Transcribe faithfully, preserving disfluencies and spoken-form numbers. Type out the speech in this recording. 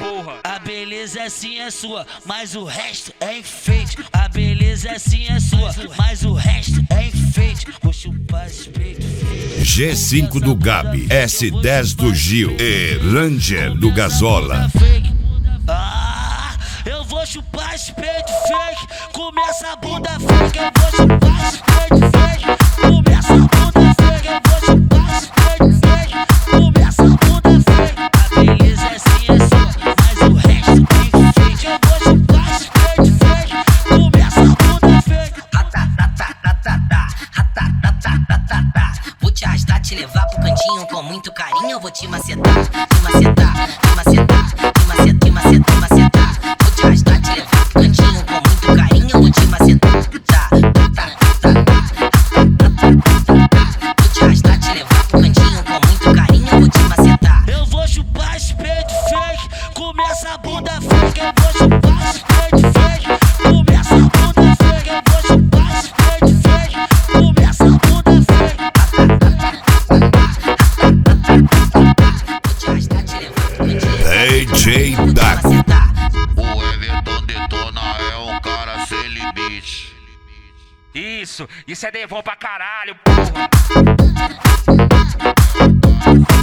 porra. A beleza sim é sua, mas o resto é enfeite. A beleza sim é sua, mas o resto é enfeite. Vou chupar esse peito. G cinco do Gabi, S dez do Gil e Ranger do Gazola. Ah, eu vou chupar esse peito fake. Começa a bunda fake, eu vou chupar esse peito fake. Começa a bunda fake, eu vou chupar esse peito fake. Começa a bunda fake. A beleza sim é sua, mas o resto é enfeite. Eu vou chupar esse peito fake. Começa a bunda fake. Vou te arrastar, te levar pro cantinho com muito carinho. Eu vou te macetar, te macetar, te macetar, te macetar, te macetar, te macetar. Vou te arrastar, te levar pro cantinho com muito carinho. Eu vou te macetar, tá, tá, tá, tá. Vou te arrastar, te levar pro cantinho com muito carinho. Eu vou te macetar. Eu vou chupar esse peito fake. Começa a bunda fake. Eu vou chupar esse peito fake. Começa a bunda fake. Eu vou chupar esse peito fake. Começa a bunda fake. Vou te arrastar, te levar pro cantinho. D J Daco. O Everton Detona é um cara sem limite. Isso, isso é devon pra caralho, porra.